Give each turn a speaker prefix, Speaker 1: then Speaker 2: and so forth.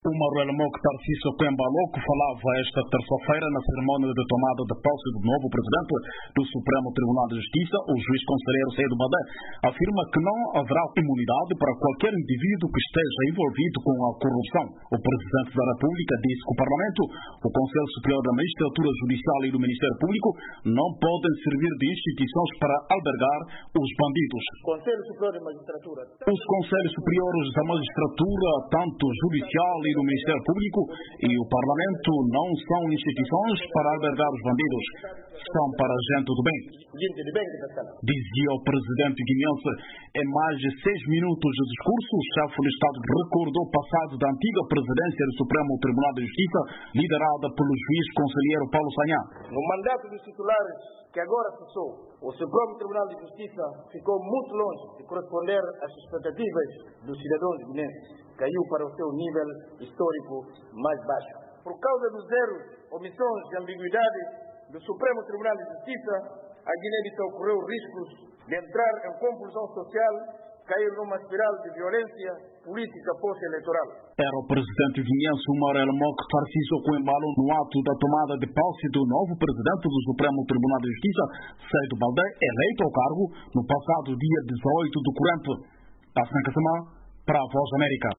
Speaker 1: O Manuel Mokhtar Sissoko Embalo, que falava esta terça-feira na cerimónia de tomada de posse do novo presidente do Supremo Tribunal de Justiça, o juiz conselheiro Seydo Badé, afirma que não haverá imunidade para qualquer indivíduo que esteja envolvido com a corrupção. O presidente da República disse que o Parlamento, o Conselho Superior da Magistratura Judicial e do Ministério Público não podem servir de instituições para albergar os bandidos.
Speaker 2: Conselho Superior da Magistratura.
Speaker 1: Os Conselhos Superiores da Magistratura, tanto judicial e do Ministério Público e o Parlamento, não são instituições para albergar os bandidos, são para a gente do bem, dizia o presidente guineense. Em mais de 6 minutos de discurso, o chefe do Estado recordou o passado da antiga presidência do Supremo Tribunal de Justiça, liderada pelo juiz conselheiro Paulo Sagna.
Speaker 2: No mandato dos titulares que agora cessou, o Supremo Tribunal de Justiça ficou muito longe de corresponder às expectativas dos cidadãos guineenses. Caiu para o seu nível histórico mais baixo. Por causa dos erros, omissões e ambiguidades do Supremo Tribunal de Justiça, a Guiné-Bissau correu riscos de entrar em confusão social, cair numa espiral de violência política pós-eleitoral.
Speaker 1: Era o presidente guineense Manuel Mokhtar Sissoko Embalo no ato da tomada de posse do novo presidente do Supremo Tribunal de Justiça, Seydo Badé, eleito ao cargo no passado dia 18 do corrente. Para a Voz América.